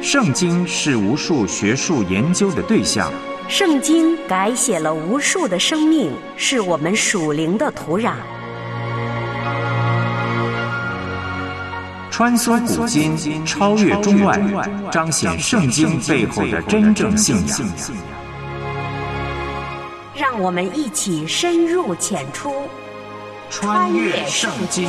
圣经是无数学术研究的对象， 圣经改写了无数的生命，是我们属灵的土壤。 穿梭古今，超越中外，彰显圣经背后的真正信仰。 让我们一起深入浅出， 穿越圣经。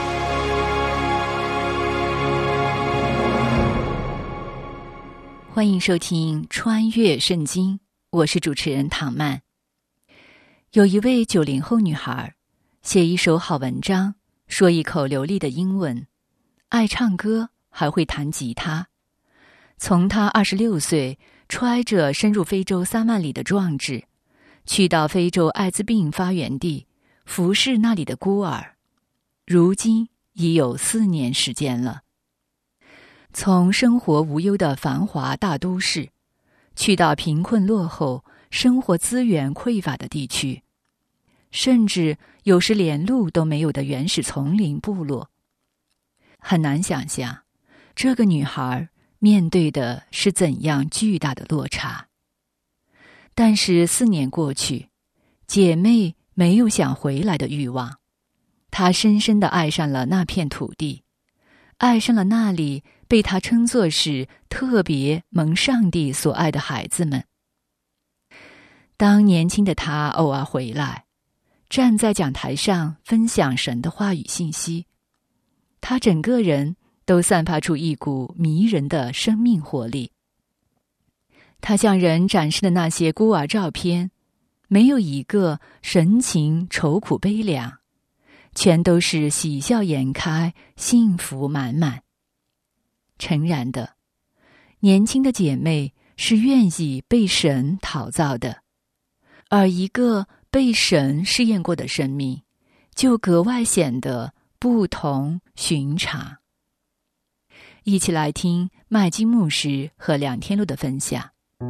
欢迎收听《穿越圣经》，我是主持人唐曼。有一位90后女孩，写一手好文章，说一口流利的英文，爱唱歌，还会弹吉他。从她26岁揣着深入非洲3万里的壮志，去到非洲艾滋病发源地，服侍那里的孤儿，如今已有4年时间了。从生活无忧的繁华大都市，去到贫困落后、生活资源匮乏的地区，甚至有时连路都没有的原始丛林部落。很难想象，这个女孩面对的是怎样巨大的落差。但是4年过去，姐妹没有想回来的欲望，她深深地爱上了那片土地，爱上了那里被她称作是特别蒙上帝所爱的孩子们。当年轻的她偶尔回来，站在讲台上分享神的话语信息，她整个人都散发出一股迷人的生命活力。她向人展示的那些孤儿照片，没有一个神情愁苦悲凉，全都是喜笑颜开，幸福满满。诚然的，年轻的姐妹是愿意被神陶造的，而一个被神试验过的生命，就格外显得不同寻常。一起来听麦基牧师和梁天禄的分享。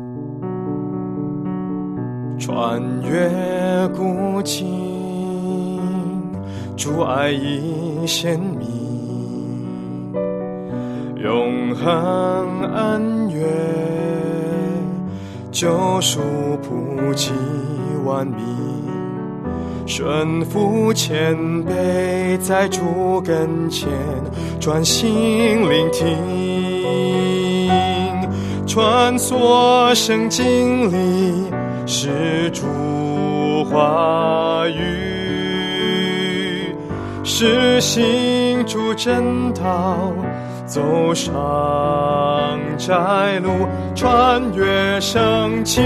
穿越古今，主爱已显明，永恒恩怨，救赎普及万民，顺服谦卑，在主跟前专心聆听，穿梭圣经里是主话语，是行主真道，走上窄路，穿越圣经。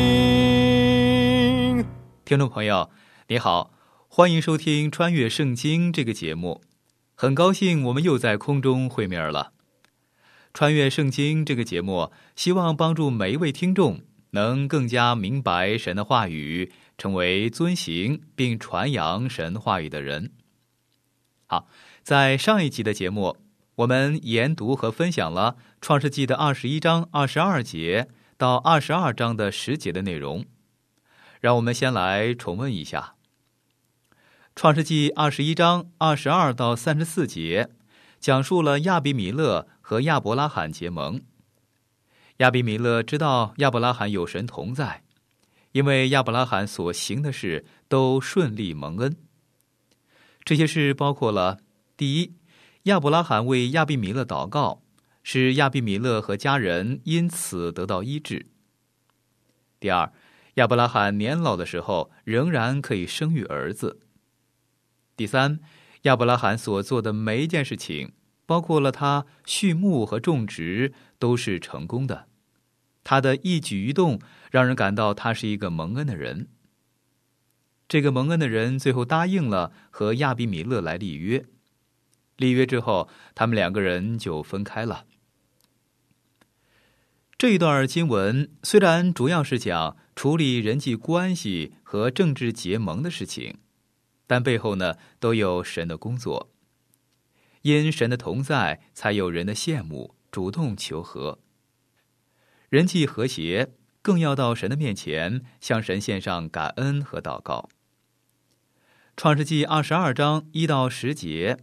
听众朋友你好，欢迎收听《穿越圣经》这个节目，很高兴我们又在空中会面了。穿越圣经这个节目希望帮助每一位听众能更加明白神的话语，成为遵行并传扬神话语的人。好，在上一集的节目，我们研读和分享了创世纪的21章22节到22章的10节的内容。让我们先来重温一下。创世纪21章22到34节讲述了亚比米勒和亚伯拉罕结盟。亚比米勒知道亚伯拉罕有神同在，因为亚伯拉罕所行的事都顺利蒙恩。这些事包括了：第一，亚伯拉罕为亚比米勒祷告，使亚比米勒和家人因此得到医治；第二，亚伯拉罕年老的时候仍然可以生育儿子；第三，亚伯拉罕所做的每一件事情，包括了他畜牧和种植，都是成功的。他的一举一动让人感到他是一个蒙恩的人。这个蒙恩的人最后答应了和亚比米勒来立约，立约之后他们2个人就分开了。这一段经文虽然主要是讲处理人际关系和政治结盟的事情，但背后呢都有神的工作。因神的同在，才有人的羡慕，主动求和。人际和谐，更要到神的面前，向神献上感恩和祷告。创世纪22章1到10节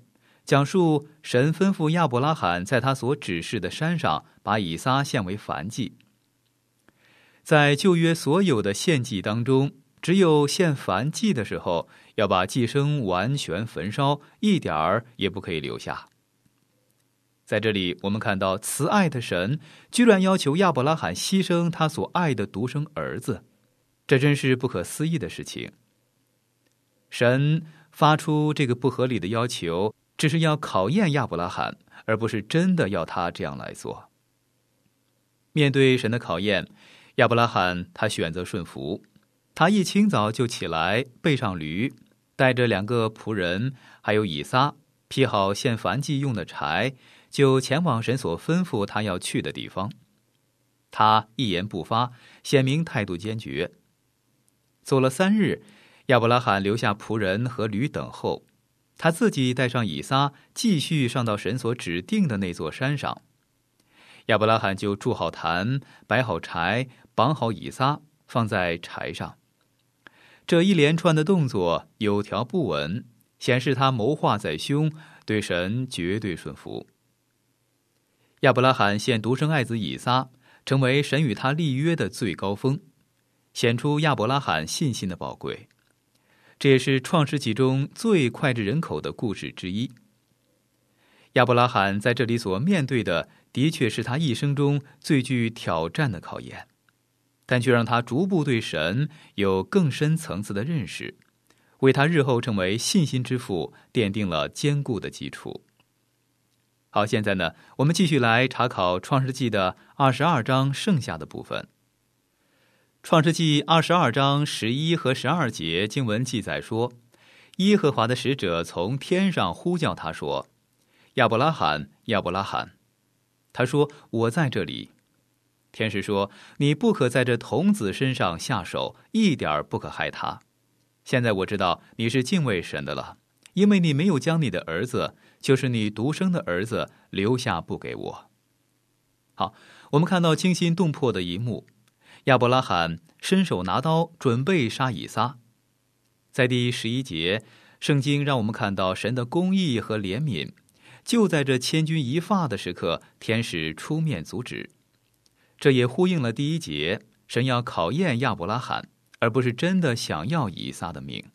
讲述神吩咐亚伯拉罕在他所指示的山上把以撒献为燔祭。在旧约所有的献祭当中，只有献燔祭的时候要把祭牲完全焚烧，一点儿也不可以留下。在这里我们看到慈爱的神居然要求亚伯拉罕牺牲他所爱的独生儿子，这真是不可思议的事情。神发出这个不合理的要求，只是要考验亚伯拉罕，而不是真的要他这样来做。面对神的考验，亚伯拉罕他选择顺服，他一清早就起来，背上驴，带着2个仆人还有以撒，劈好献燔祭用的柴，就前往神所吩咐他要去的地方。他一言不发，显明态度坚决。走了3日，亚伯拉罕留下仆人和驴等候，他自己带上以撒，继续上到神所指定的那座山上。亚伯拉罕就筑好坛，摆好柴，绑好以撒，放在柴上。这一连串的动作有条不紊，显示他谋划在胸，对神绝对顺服。亚伯拉罕献独生爱子以撒，成为神与他立约的最高峰，显出亚伯拉罕信心的宝贵。这也是创世纪中最脍炙人口的故事之一。亚伯拉罕在这里所面对的，的确是他一生中最具挑战的考验，但却让他逐步对神有更深层次的认识，为他日后成为信心之父奠定了坚固的基础。好，现在呢，我们继续来查考创世纪的22章剩下的部分。创世纪22章11和12节经文记载说，耶和华的使者从天上呼叫他说，亚伯拉罕，亚伯拉罕。他说，我在这里。天使说，你不可在这童子身上下手，一点不可害他。现在我知道你是敬畏神的了，因为你没有将你的儿子，就是你独生的儿子，留下不给我。好，我们看到惊心动魄的一幕，亚伯拉罕伸手拿刀准备杀以撒。在第11节，圣经让我们看到神的公义和怜悯，就在这千钧一发的时刻，天使出面阻止。这也呼应了第1节，神要考验亚伯拉罕，而不是真的想要以撒的命。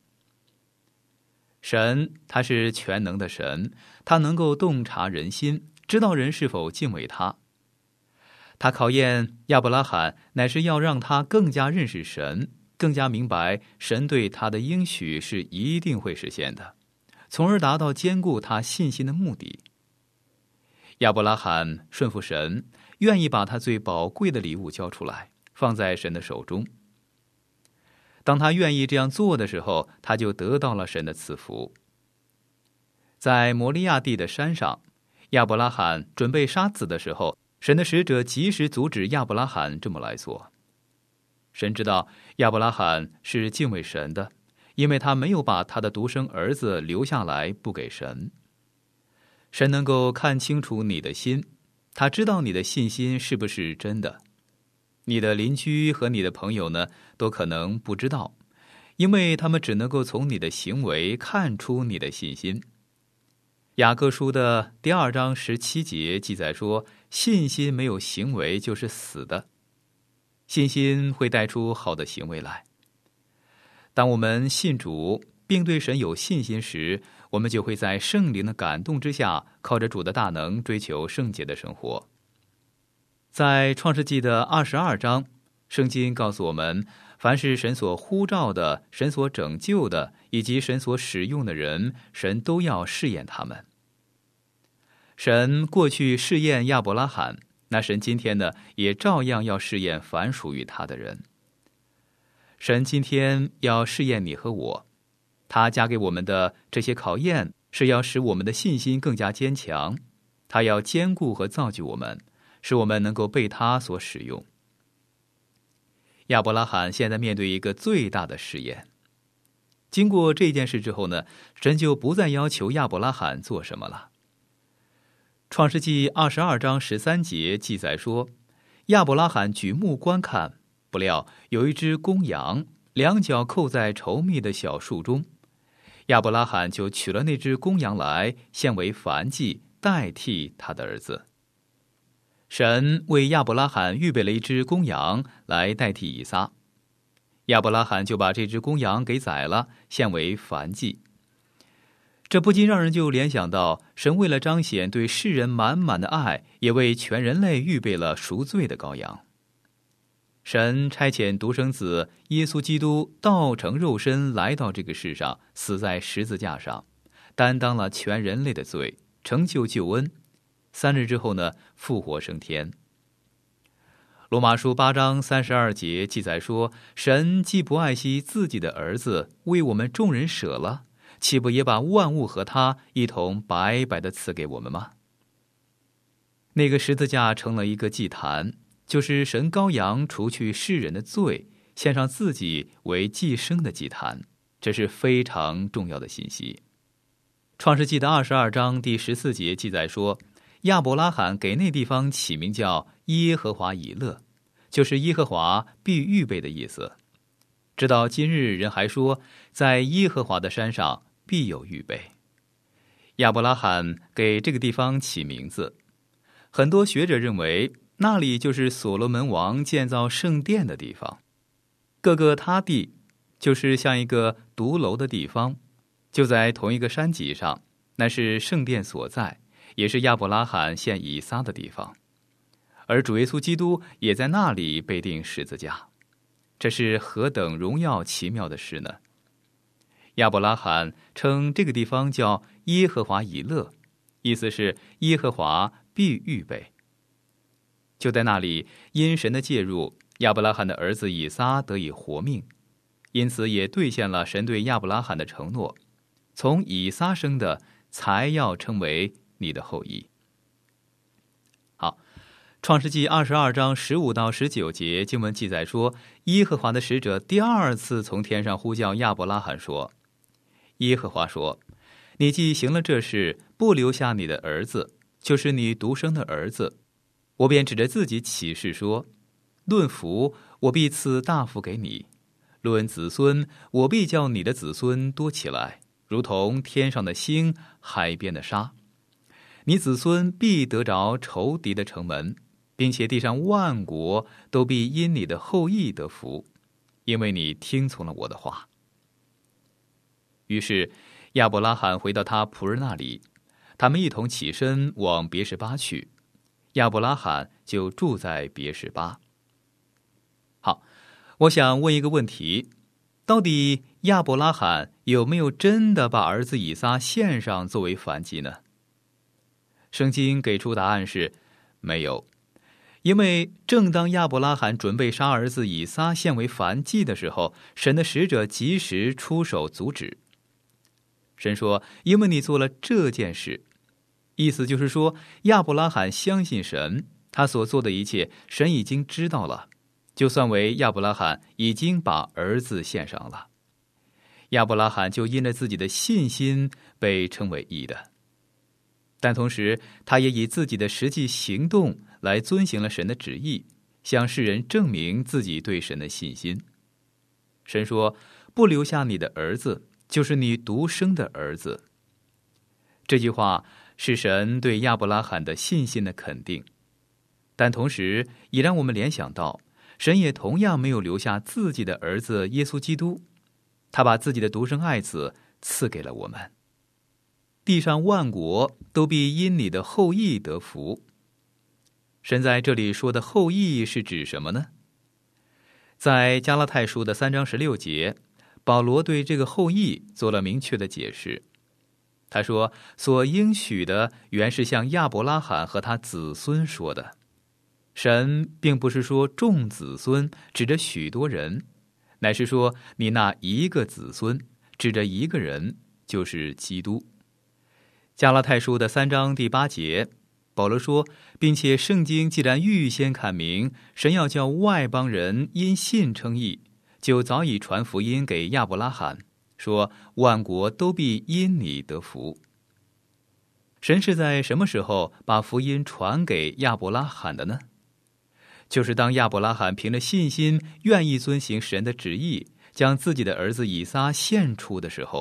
神他是全能的神，他能够洞察人心，知道人是否敬畏他。他考验亚伯拉罕，乃是要让他更加认识神，更加明白神对他的应许是一定会实现的，从而达到坚固他信心的目的。亚伯拉罕顺服神，愿意把他最宝贵的礼物交出来，放在神的手中。当他愿意这样做的时候，他就得到了神的赐福。在摩利亚地的山上，亚伯拉罕准备杀子的时候，神的使者及时阻止亚伯拉罕这么来做。神知道亚伯拉罕是敬畏神的，因为他没有把他的独生儿子留下来不给神。神能够看清楚你的心，他知道你的信心是不是真的。你的邻居和你的朋友呢，都可能不知道，因为他们只能够从你的行为看出你的信心。雅各书的第2章17节记载说，信心没有行为就是死的。信心会带出好的行为来。当我们信主并对神有信心时，我们就会在圣灵的感动之下，靠着主的大能追求圣洁的生活。在创世纪的22章，圣经告诉我们，凡是神所呼召的、神所拯救的，以及神所使用的人，神都要试验他们。神过去试验亚伯拉罕，那神今天呢，也照样要试验凡属于他的人。神今天要试验你和我，他加给我们的这些考验，是要使我们的信心更加坚强，他要坚固和造就我们，使我们能够被他所使用。亚伯拉罕现在面对一个最大的试验。经过这件事之后呢，神就不再要求亚伯拉罕做什么了。创世纪22章13节记载说，亚伯拉罕举目观看，不料有一只公羊，两脚扣在稠密的小树中。 亚伯拉罕就取了那只公羊来，献为燔祭，代替他的儿子。神为亚伯拉罕预备了一只公羊来代替以撒，亚伯拉罕就把这只公羊给宰了，献为燔祭。这不禁让人就联想到，神为了彰显对世人满满的爱，也为全人类预备了赎罪的羔羊。神差遣独生子耶稣基督道成肉身来到这个世上，死在十字架上，担当了全人类的罪，成就救恩。3日之后呢，复活升天。罗马书8章32节记载说，神既不爱惜自己的儿子，为我们众人舍了，岂不也把万物和他一同白白的赐给我们吗？那个十字架成了一个祭坛，就是神羔羊除去世人的罪，献上自己为祭牲的祭坛，这是非常重要的信息。创世纪的22章第14节记载说，亚伯拉罕给那地方起名叫耶和华以勒，就是耶和华必预备的意思。直到今日，人还说，在耶和华的山上必有预备。亚伯拉罕给这个地方起名字，很多学者认为那里就是所罗门王建造圣殿的地方。各个他地就是像一个独楼的地方，就在同一个山脊上，那是圣殿所在，也是亚伯拉罕献以撒的地方。而主耶稣基督也在那里被钉十字架，这是何等荣耀奇妙的事呢？亚伯拉罕称这个地方叫耶和华以勒，意思是耶和华必预备。就在那里，因神的介入，亚伯拉罕的儿子以撒得以活命，因此也兑现了神对亚伯拉罕的承诺，从以撒生的才要称为你的后裔。好，创世纪22章15到19节经文记载说，耶和华的使者第2次从天上呼叫亚伯拉罕说，耶和华说，你既行了这事，不留下你的儿子，就是你独生的儿子，我便指着自己起誓说，论福，我必赐大福给你；论子孙，我必叫你的子孙多起来，如同天上的星，海边的沙。你子孙必得着仇敌的城门，并且地上万国都必因你的后裔得福，因为你听从了我的话。于是亚伯拉罕回到他仆人那里，他们一同起身往别是巴去，亚伯拉罕就住在别是巴。好，我想问一个问题，到底亚伯拉罕有没有真的把儿子以撒献上作为燔祭呢？圣经给出答案是没有，因为正当亚伯拉罕准备杀儿子以撒献为燔祭的时候，神的使者及时出手阻止。神说，因为你做了这件事，意思就是说，亚伯拉罕相信神，他所做的一切神已经知道了，就算为亚伯拉罕已经把儿子献上了，亚伯拉罕就因着自己的信心被称为义的。但同时他也以自己的实际行动来遵行了神的旨意，向世人证明自己对神的信心。神说，不留下你的儿子，就是你独生的儿子。这句话是神对亚伯拉罕的信心的肯定，但同时也让我们联想到，神也同样没有留下自己的儿子耶稣基督，他把自己的独生爱子赐给了我们。地上万国都必因你的后裔得福。神在这里说的后裔是指什么呢？在加拉太书的3章16节，保罗对这个后裔做了明确的解释。他说，所应许的原是向亚伯拉罕和他子孙说的。神并不是说众子孙，指着许多人，乃是说你那一个子孙，指着一个人，就是基督。加拉太书的3章第8节，保罗说，并且圣经既然预先看明，神要叫外邦人因信称义，就早已传福音给亚伯拉罕，说万国都必因你得福。神是在什么时候把福音传给亚伯拉罕的呢？就是当亚伯拉罕凭着信心愿意遵行神的旨意，将自己的儿子以撒献出的时候，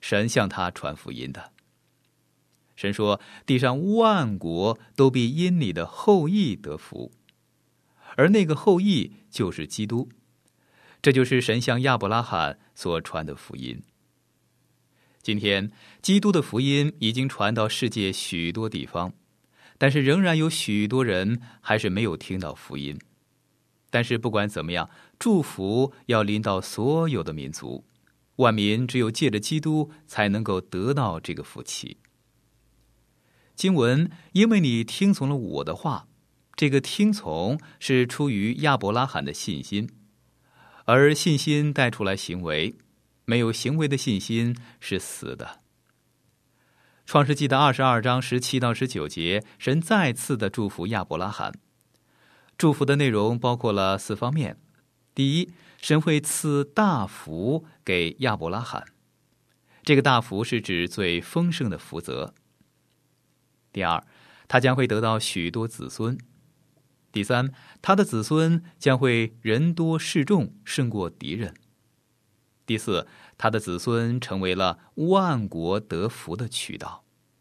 神向他传福音的。神说，地上万国都必因你的后裔得福，而那个后裔就是基督。这就是神向亚伯拉罕所传的福音。今天，基督的福音已经传到世界许多地方，但是仍然有许多人还是没有听到福音。但是不管怎么样，祝福要临到所有的民族，万民只有借着基督才能够得到这个福气。经文，因为你听从了我的话，这个听从是出于亚伯拉罕的信心，而信心带出来行为，没有行为的信心是死的。创世纪的22章17到19节，神再次的祝福亚伯拉罕。祝福的内容包括了4方面。第一，神会赐大福给亚伯拉罕，这个大福是指最丰盛的福泽。第二，他将会得到许多子孙。第三，他的子孙将会人多势众，胜过敌人。第四，他的子孙成为了万国得福的渠道。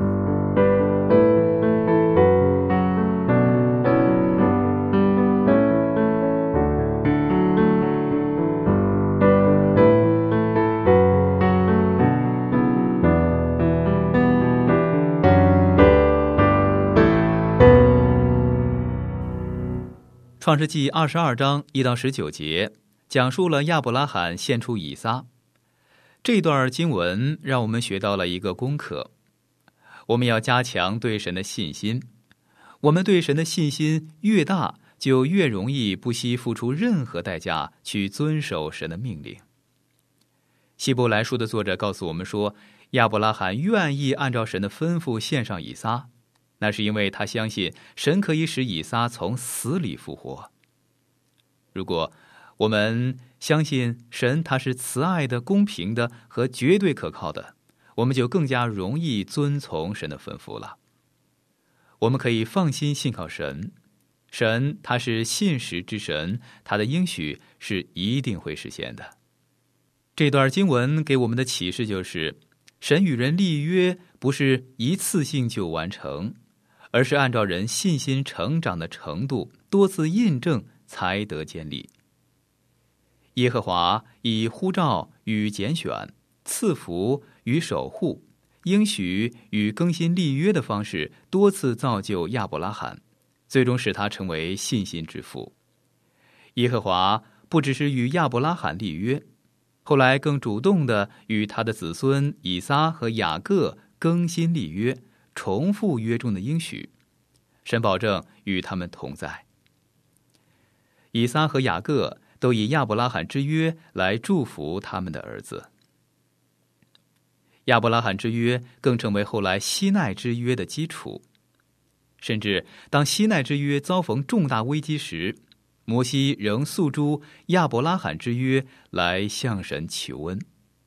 创世纪22章1到19节讲述了亚伯拉罕献出以撒。这段经文让我们学到了一个功课，我们要加强对神的信心。我们对神的信心越大，就越容易不惜付出任何代价去遵守神的命令。希伯来书的作者告诉我们说，亚伯拉罕愿意按照神的吩咐献上以撒，那是因为他相信神可以使以撒从死里复活。如果我们相信神他是慈爱的、公平的和绝对可靠的，我们就更加容易遵从神的吩咐了。我们可以放心信靠神，神他是信实之神，他的应许是一定会实现的。这段经文给我们的启示就是，神与人立约不是一次性就完成，而是按照人信心成长的程度，多次印证才得建立。耶和华以呼召与拣选、赐福与守护、应许与更新立约的方式，多次造就亚伯拉罕，最终使他成为信心之父。耶和华不只是与亚伯拉罕立约，后来更主动地与他的子孙以撒和雅各更新立约，重复约中的应许。神保证与他们同在。以撒和雅各都以亚伯拉罕之约来祝福他们的儿子。亚伯拉罕之约更成为后来西奈之约的基础。甚至当西奈之约遭逢重大危机时，摩西仍诉诸亚伯拉罕之约来向神求恩。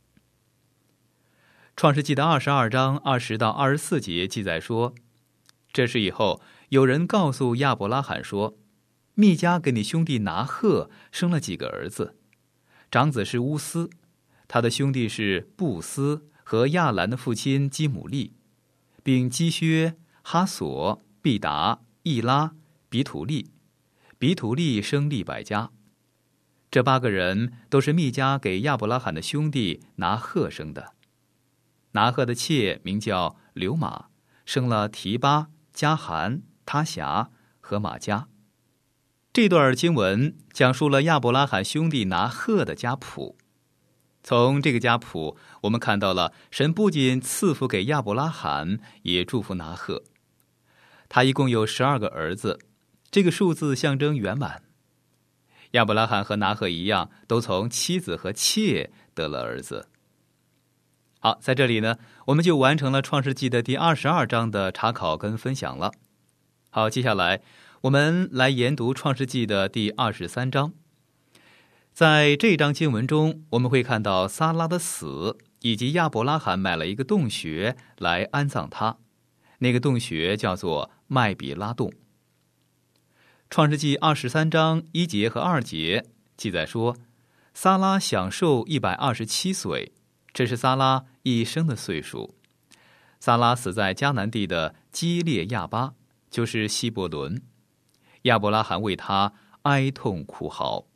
创世纪的22章20到24节记载说，这事以后，有人告诉亚伯拉罕说，密迦给你兄弟拿鹤生了几个儿子，长子是乌斯，他的兄弟是布斯和亚兰的父亲基姆利，并基薛、哈索、毕达、易拉、比土利。比土利生利百加。这8个人都是密迦给亚伯拉罕的兄弟拿鹤生的。拿鹤的妾名叫流玛，生了提巴、加含、他辖和玛迦。这段经文讲述了亚伯拉罕兄弟拿鹤的家谱。从这个家谱，我们看到了神不仅赐福给亚伯拉罕，也祝福拿鹤。他一共有12个儿子，这个数字象征圆满。亚伯拉罕和拿鹤一样，都从妻子和妾得了儿子。好，在这里呢，我们就完成了创世纪的第22章的查考跟分享了。好，接下来我们来研读创世纪的第23章。在这章经文中，我们会看到撒拉的死，以及亚伯拉罕买了一个洞穴来安葬他，那个洞穴叫做麦比拉洞。创世纪23章1节和2节记载说，撒拉享寿127岁，这是撒拉一生的岁数。撒拉死在迦南地的基列亚巴，就是希伯伦。亚伯拉罕为他哀痛哭嚎。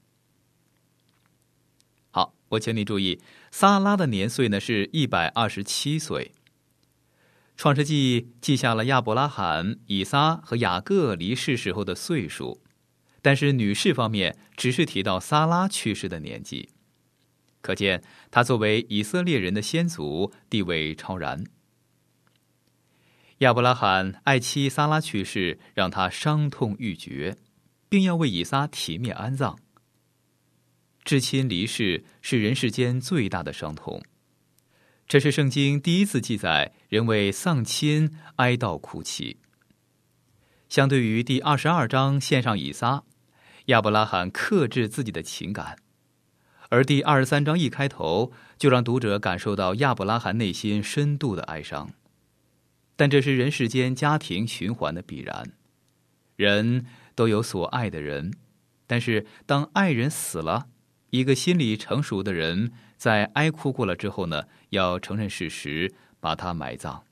好，我请你注意，撒拉的年岁呢是127岁。创世纪记下了亚伯拉罕、以撒和雅各离世时候的岁数，但是女士方面只是提到撒拉去世的年纪，可见她作为以色列人的先祖，地位超然。亚伯拉罕爱妻撒拉去世，让他伤痛欲绝，并要为以撒体面安葬。至亲离世是人世间最大的伤痛，这是圣经第一次记载人为丧亲哀悼哭泣。相对于第22章献上以撒，亚伯拉罕克制自己的情感，而第23章一开头就让读者感受到亚伯拉罕内心深度的哀伤。但这是人世间家庭循环的必然，人都有所爱的人，但是当爱人死了，一个心理成熟的人在哀哭过了之后呢，要承认事实，把他埋葬。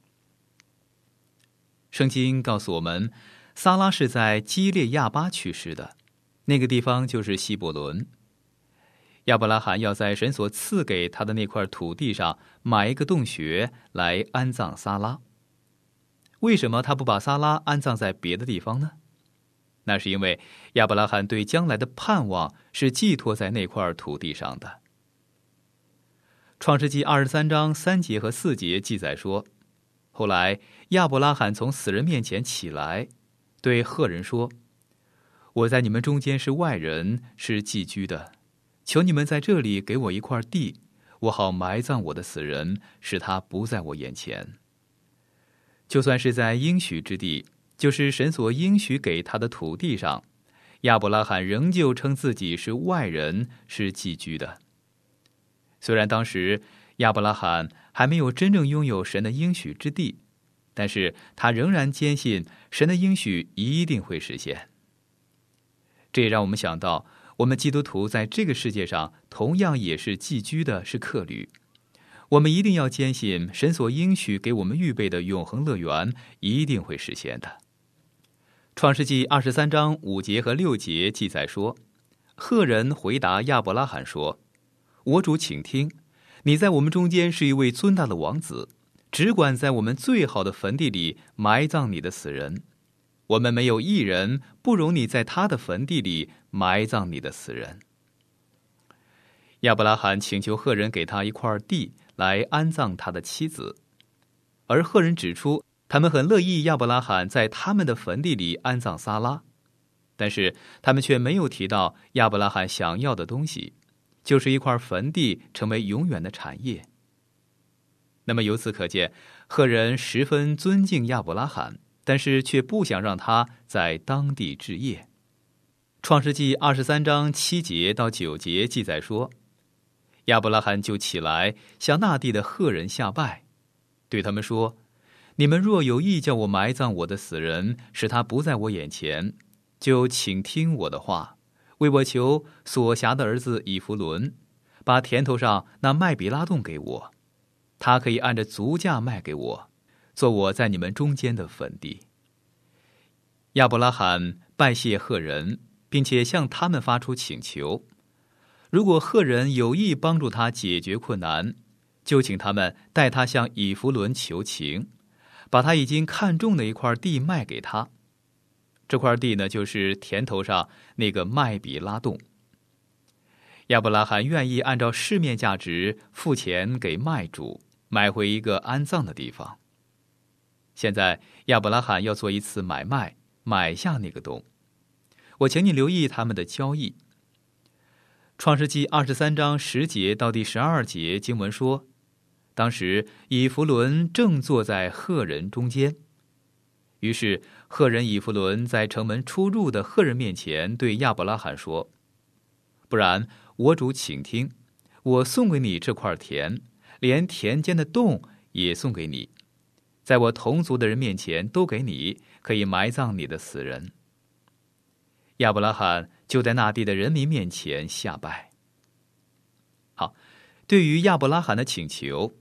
圣经告诉我们，撒拉是在基列亚巴去世的，那个地方就是希伯伦。亚伯拉罕要在神所赐给他的那块土地上买一个洞穴来安葬撒拉。为什么他不把撒拉安葬在别的地方呢？那是因为亚伯拉罕对将来的盼望是寄托在那块土地上的。创世纪23章3节和4节记载说，后来亚伯拉罕从死人面前起来，对赫人说，我在你们中间是外人，是寄居的，求你们在这里给我一块地，我好埋葬我的死人，使他不在我眼前。就算是在应许之地，就是神所应许给他的土地上，亚伯拉罕仍旧称自己是外人，是寄居的。虽然当时亚伯拉罕还没有真正拥有神的应许之地，但是他仍然坚信神的应许一定会实现。这也让我们想到，我们基督徒在这个世界上同样也是寄居的，是客旅。我们一定要坚信神所应许给我们预备的永恒乐园一定会实现的。创世纪23章5节和6节记载说，赫人回答亚伯拉罕说，我主请听，你在我们中间是一位尊大的王子，只管在我们最好的坟地里埋葬你的死人，我们没有一人不容你在他的坟地里埋葬你的死人。亚伯拉罕请求赫人给他一块地来安葬他的妻子，而赫人指出他们很乐意亚伯拉罕在他们的坟地里安葬撒拉，但是他们却没有提到亚伯拉罕想要的东西，就是一块坟地成为永远的产业。那么由此可见，赫人十分尊敬亚伯拉罕，但是却不想让他在当地置业。创世纪23章7节到9节记载说，亚伯拉罕就起来向那地的赫人下拜，对他们说，你们若有意叫我埋葬我的死人，使他不在我眼前，就请听我的话，为我求所辖的儿子以弗伦，把田头上那麦比拉洞给我，他可以按着足价卖给我，做我在你们中间的坟地。亚伯拉罕拜谢赫人，并且向他们发出请求，如果赫人有意帮助他解决困难，就请他们带他向以弗伦求情，把他已经看中的一块地卖给他。这块地呢，就是田头上那个麦比拉洞。亚伯拉罕愿意按照市面价值付钱给卖主，买回一个安葬的地方。现在亚伯拉罕要做一次买卖，买下那个洞。我请你留意他们的交易。创世纪23章10节到第12节经文说，当时以弗伦正坐在赫人中间，于是赫人以弗伦在城门出入的赫人面前对亚伯拉罕说，不然我主请听，我送给你这块田，连田间的洞也送给你，在我同族的人面前都给你，可以埋葬你的死人。亚伯拉罕就在那地的人民面前下拜。好，对于亚伯拉罕的请求，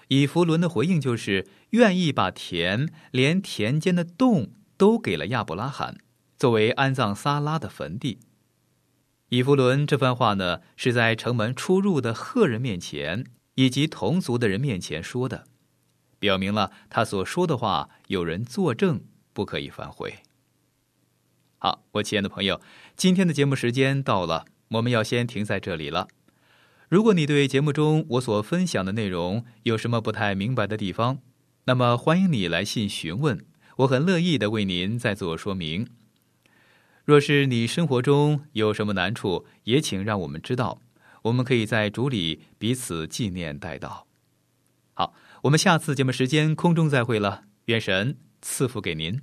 以弗伦的回应就是愿意把田连田间的洞都给了亚伯拉罕，作为安葬撒拉的坟地。以弗伦这番话呢，是在城门出入的赫人面前以及同族的人面前说的，表明了他所说的话有人作证，不可以反悔。好，我亲爱的朋友，今天的节目时间到了，我们要先停在这里了。如果你对节目中我所分享的内容有什么不太明白的地方，那么欢迎你来信询问，我很乐意的为您再做说明。若是你生活中有什么难处，也请让我们知道，我们可以在主里彼此纪念代祷。好，我们下次节目时间空中再会了，愿神赐福给您。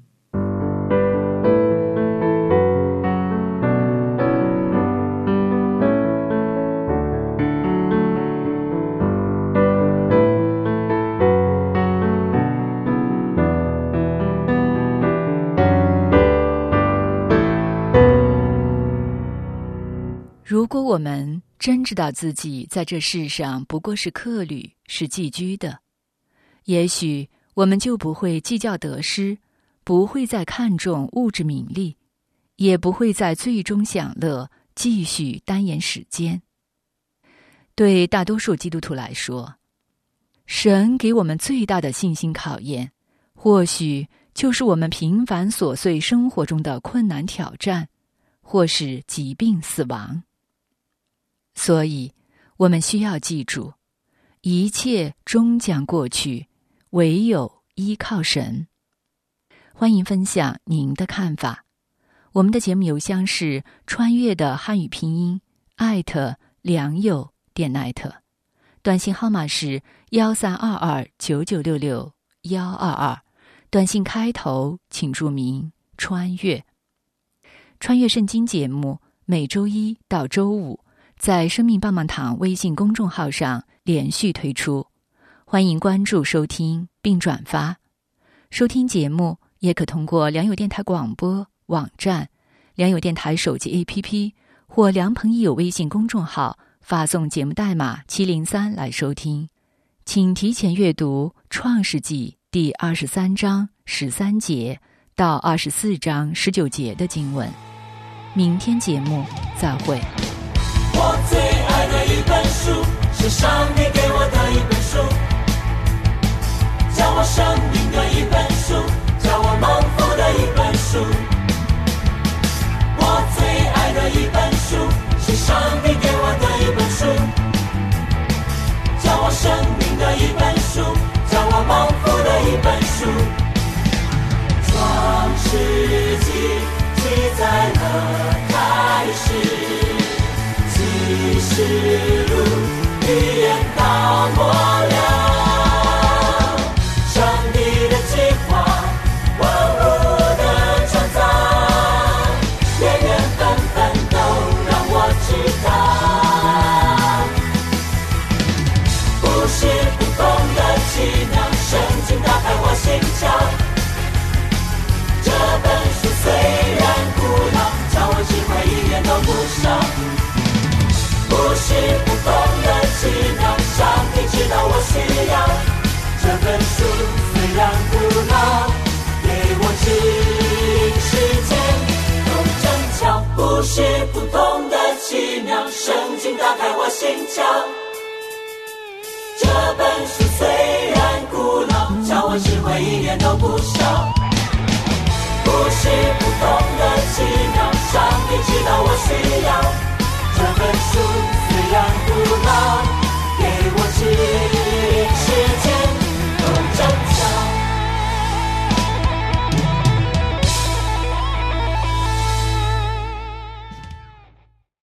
如果我们真知道自己在这世上不过是客旅，是寄居的，也许我们就不会计较得失，不会再看重物质名利，也不会在最终享乐，继续单延时间。对大多数基督徒来说，神给我们最大的信心考验，或许就是我们平凡琐碎生活中的困难挑战，或是疾病死亡。所以我们需要记住，一切终将过去，唯有依靠神。欢迎分享您的看法。我们的节目邮箱是穿越的汉语拼音良友.net，短信号码是13229966-122，短信开头请注明穿越。穿越圣经节目每周一到周五在生命棒棒堂微信公众号上连续推出，欢迎关注收听并转发。收听节目也可通过良友电台广播网站、良友电台手机 APP 或良朋益友微信公众号发送节目代码703来收听。请提前阅读创世纪第23章13节到24章19节的经文。明天节目再会。 我最爱的一本书，是上帝给我的一本书，教我生命的一本书，教我蒙福的一本书。我最爱的一本书，是上帝给我的一本书，教我生命的一本书，教我蒙福的一本书。创世纪记载了开始，启示录预言到末了，上帝的计划，万物的创造，年年分分都让我知道，不是不同的奇妙，圣经打开我心窍。这本书虽然古老，叫我智慧一点都不少。不是不同的奇妙，上帝知道我需要。这本书虽然古老，给我指引世界有正巧。不是不同的奇妙，圣经打开我心窍。这本书虽然古老，叫我智慧一点都不少。不是不同的奇妙，上帝知道我需要。这本书